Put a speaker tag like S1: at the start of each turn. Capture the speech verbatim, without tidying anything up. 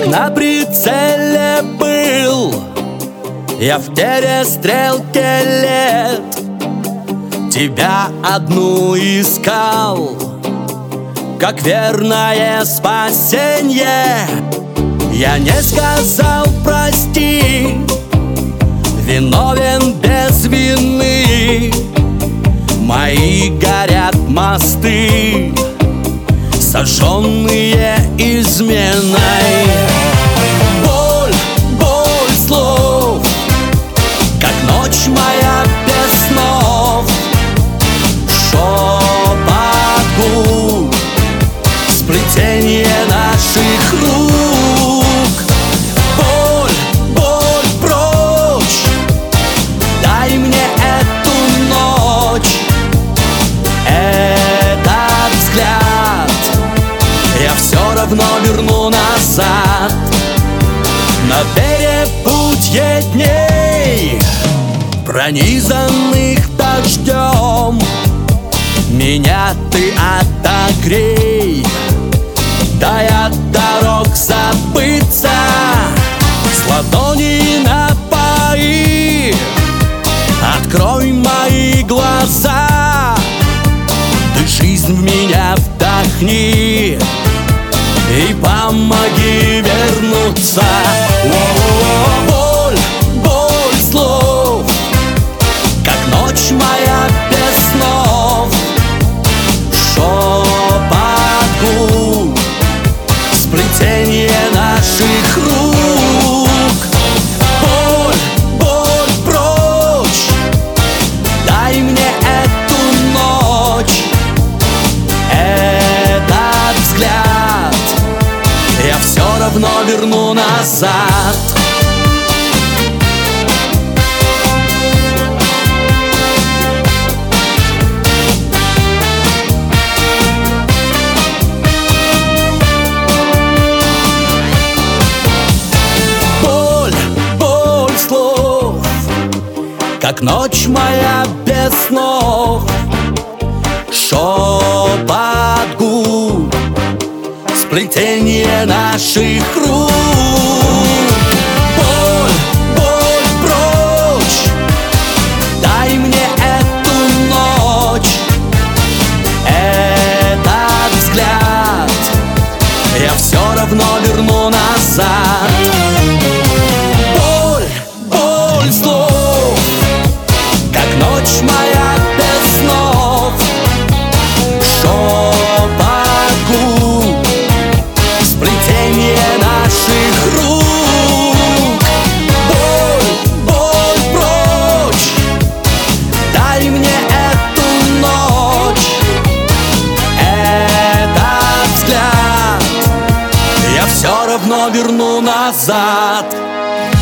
S1: На прицеле был я в перестрелке лет, тебя одну искал, как верное спасенье. Я не сказал прости, виновен без вины. Мои горят мосты, сожженные изменой. Боль, боль слов, как ночь моя без снов. Шепот губ, сплетение наших рук. Боль, боль прочь, дай мне эту ночь, этот взгляд. Я все равно верну назад. На перепутье дней, пронизанных дождем, меня ты отогрей, дай от дорог забыться, с ладони напои. Открой мои глаза, ты жизнь в меня вдохни и помоги вернуться. О-о-о. Боль, боль слов, как ночь моя без снов. Шепот губ, сплетение наших рук. Боль, боль прочь, дай мне эту ночь, этот взгляд. Я все равно верну назад. Боль, боль слов, как ночь моя без снов. Шепот губ, сплетение наших рук. Боль, боль прочь, дай мне эту ночь, этот взгляд. Я все равно верну назад. Боль, боль слов, как ночь моя без снов. Шепот губ, сплетение наших рук. Боль, боль прочь, дай мне эту ночь, этот взгляд. Я все равно верну назад.